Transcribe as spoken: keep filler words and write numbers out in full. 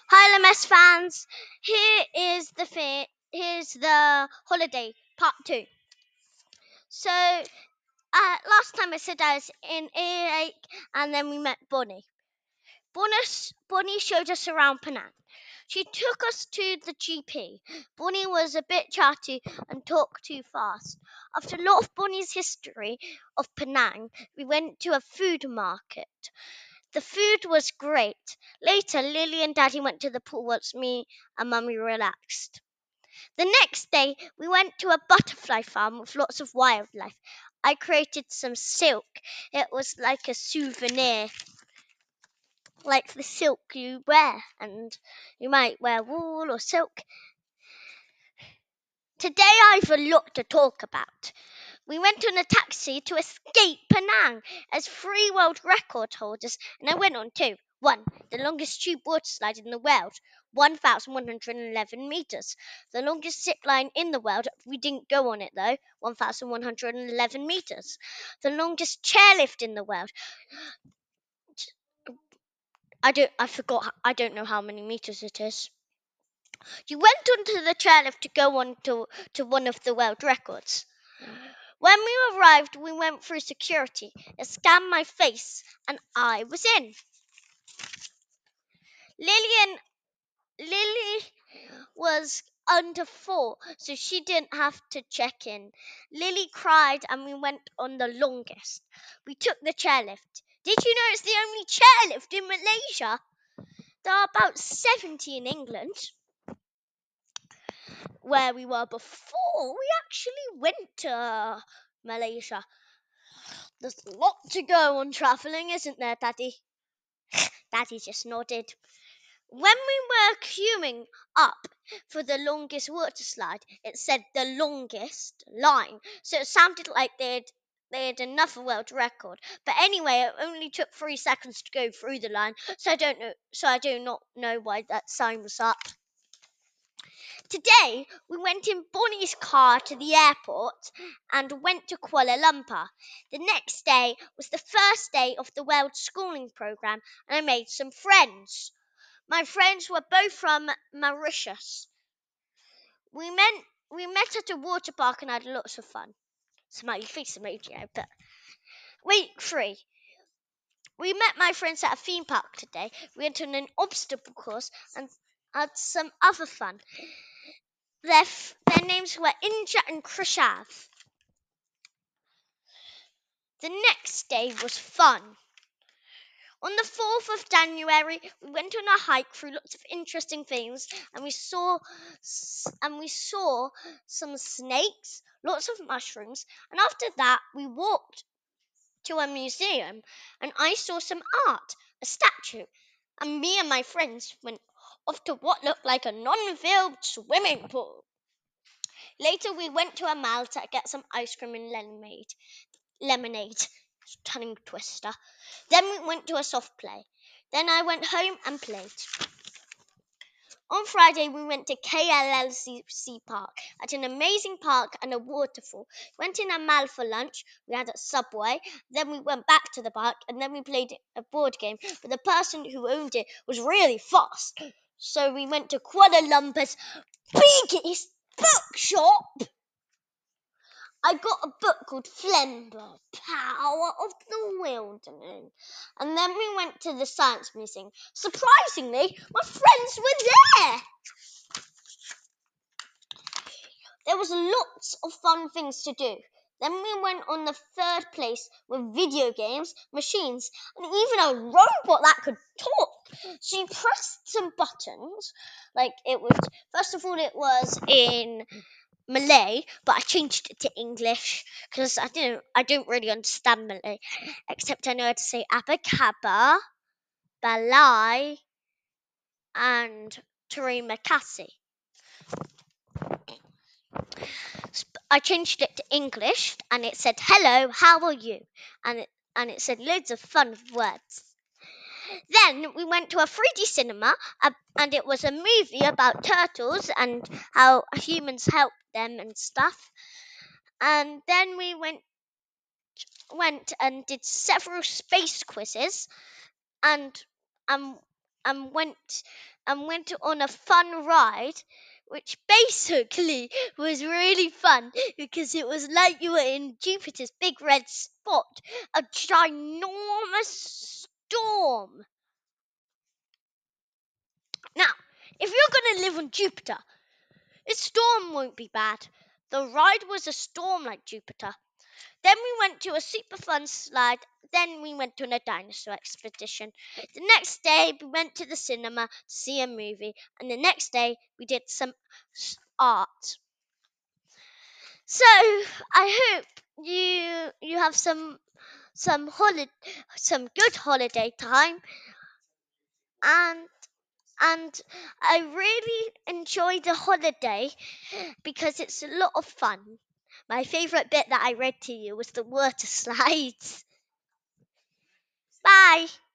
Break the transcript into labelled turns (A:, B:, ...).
A: Hi, L M S fans. Here is the fi- here's the holiday part two. So uh, last time I said I was in Earache, and then we met Bonnie. Bonus, Bonnie showed us around Penang. She took us to the G P. Bonnie was a bit chatty and talked too fast. After a lot of Bonnie's history of Penang, we went to a food market. The food was great. Later, Lily and Daddy went to the pool whilst me and Mummy relaxed. The next day, we went to a butterfly farm with lots of wildlife. I created some silk. It was like a souvenir, like the silk you wear, and you might wear wool or silk. Today, I've a lot to talk about. We went on a taxi to escape Penang as three world record holders, and I went on two. One, the longest tube water slide in the world, one thousand one hundred eleven meters. The longest zip line in the world, we didn't go on it though, one thousand one hundred eleven meters. The longest chairlift in the world, I don't, I forgot, I don't know how many meters it is. You went onto the chairlift to go on to, to one of the world records. When we arrived, we went through security. They scanned my face, and I was in. Lillian, Lily was under four, so she didn't have to check in. Lily cried, and we went on the longest. We took the chairlift. Did you know it's the only chairlift in Malaysia? There are about seventy in England, where we were before we actually went to Malaysia. There's a lot to go on travelling, isn't there, Daddy? Daddy just nodded. When we were queuing up for the longest water slide, it said the longest line. So it sounded like they'd they had another world record. But anyway, it only took three seconds to go through the line. So I don't know so I do not know why that sign was up. Today we went in Bonnie's car to the airport and went to Kuala Lumpur. The next day was the first day of the World Schooling Programme, and I made some friends. My friends were both from Mauritius. We met we met at a water park and had lots of fun. Smiley face emoji, but week three. We met my friends at a theme park today. We went on an obstacle course and had some other fun. Their, f- their names were Inja and Krishav. The next day was fun. On the fourth of January, we went on a hike through lots of interesting things, and we saw and we saw some snakes, lots of mushrooms, and after that, we walked to a museum, and I saw some art, a statue, and me and my friends went off to what looked like a non-filled swimming pool. Later, we went to a mall to get some ice cream and lemonade. Lemonade, tongue twister. Then we went to a soft play. Then I went home and played. On Friday, we went to K L L C Park at an amazing park and a waterfall. Went in a mall for lunch. We had a Subway. Then we went back to the park and then we played a board game. But the person who owned it was really fast. So we went to Kuala Lumpur's biggest bookshop. I got a book called Flember, Power of the Wilderness. And then we went to the Science Museum. Surprisingly, my friends were there. There was lots of fun things to do. Then we went on the third place with video games, machines, and even a robot that could talk. She pressed some buttons. Like it was, first of all, it was in Malay, but I changed it to English because I didn't I don't really understand Malay, except I know how to say Abacaba, Balai, and Terima Kasih. I changed it to English, and it said hello, how are you? And it and it said loads of fun words. Then we went to a three D cinema, uh, and it was a movie about turtles and how humans help them and stuff. And then we went went and did several space quizzes, and um and went and went on a fun ride, which basically was really fun because it was like you were in Jupiter's big red spot, a ginormous storm. Now, if you're going to live on Jupiter, a storm won't be bad. The ride was a storm like Jupiter. Then we went to a super fun slide. Then we went on a dinosaur expedition. The next day, we went to the cinema to see a movie. And the next day, we did some art. So, I hope you you have some some holiday some good holiday time, and and I really enjoyed the holiday because it's a lot of fun. My favorite bit that I read to you was the water slides. Bye.